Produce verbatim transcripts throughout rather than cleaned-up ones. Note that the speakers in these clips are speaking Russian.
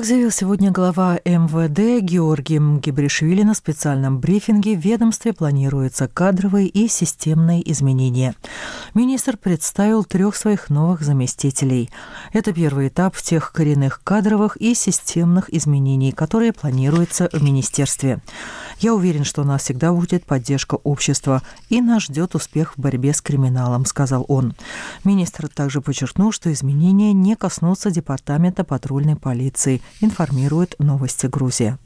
Как заявил сегодня глава эм вэ дэ Георгий Мгебришвили на специальном брифинге, в ведомстве планируются кадровые и системные изменения. Министр представил трех своих новых заместителей. Это первый этап тех коренных кадровых и системных изменений, которые планируются в министерстве. «Я уверен, что у нас всегда будет поддержка общества, и нас ждет успех в борьбе с криминалом», — сказал он. Министр также подчеркнул, что изменения не коснутся департамента патрульной полиции, информирует «Новости Грузия».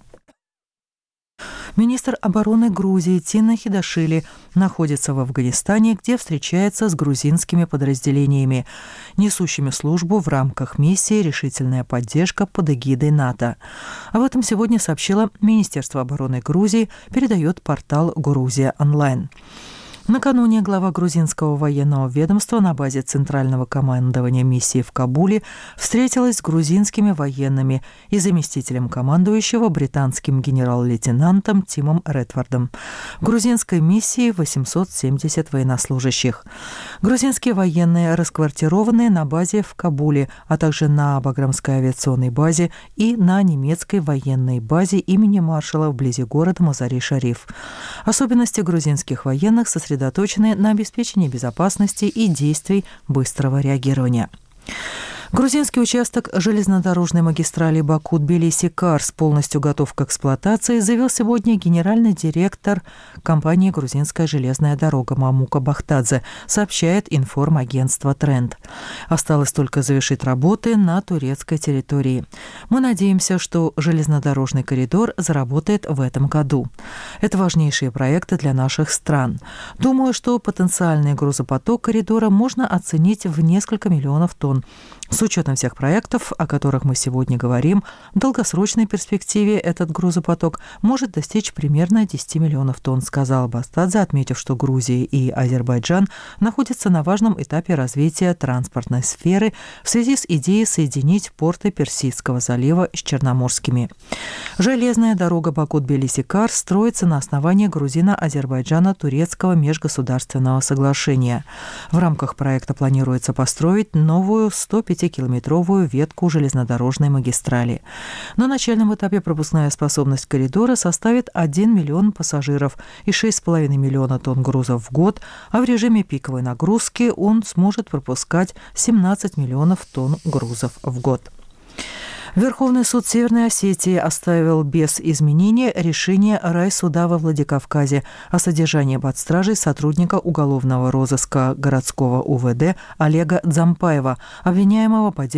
Министр обороны Грузии Тина Хидашвили находится в Афганистане, где встречается с грузинскими подразделениями, несущими службу в рамках миссии «Решительная поддержка» под эгидой НАТО. Об этом сегодня сообщило Министерство обороны Грузии, передает портал «Грузия онлайн». Накануне глава грузинского военного ведомства на базе Центрального командования миссии в Кабуле встретилась с грузинскими военными и заместителем командующего британским генерал-лейтенантом Тимом Редфордом. В грузинской миссии восемьсот семьдесят военнослужащих. Грузинские военные расквартированы на базе в Кабуле, а также на Баграмской авиационной базе и на немецкой военной базе имени маршала вблизи города Мазари-Шариф. Особенности грузинских военных сосредоточены сосредоточены на обеспечении безопасности и действий быстрого реагирования. Грузинский участок железнодорожной магистрали Баку-Тбилиси-Карс полностью готов к эксплуатации, заявил сегодня генеральный директор компании «Грузинская железная дорога» Мамука Бахтадзе, сообщает информагентство «Тренд». Осталось только завершить работы на турецкой территории. Мы надеемся, что железнодорожный коридор заработает в этом году. Это важнейшие проекты для наших стран. Думаю, что потенциальный грузопоток коридора можно оценить в несколько миллионов тонн. С учетом всех проектов, о которых мы сегодня говорим, в долгосрочной перспективе этот грузопоток может достичь примерно десять миллионов тонн, сказал Бахтадзе, отметив, что Грузия и Азербайджан находятся на важном этапе развития транспортной сферы в связи с идеей соединить порты Персидского залива с Черноморскими. Железная дорога Баку-Тбилиси-Карс строится на основании грузино-азербайджано-турецкого межгосударственного соглашения. В рамках проекта планируется построить новую сто пятикилометровую ветку железнодорожной магистрали. На начальном этапе пропускная способность коридора составит один миллион пассажиров и шесть с половиной миллиона тонн грузов в год, а в режиме пиковой нагрузки он сможет пропускать семнадцать миллионов тонн грузов в год. Верховный суд Северной Осетии оставил без изменения решение райсуда во Владикавказе о содержании под стражей сотрудника уголовного розыска городского у вэ дэ Олега Дзампаева, обвиняемого по делу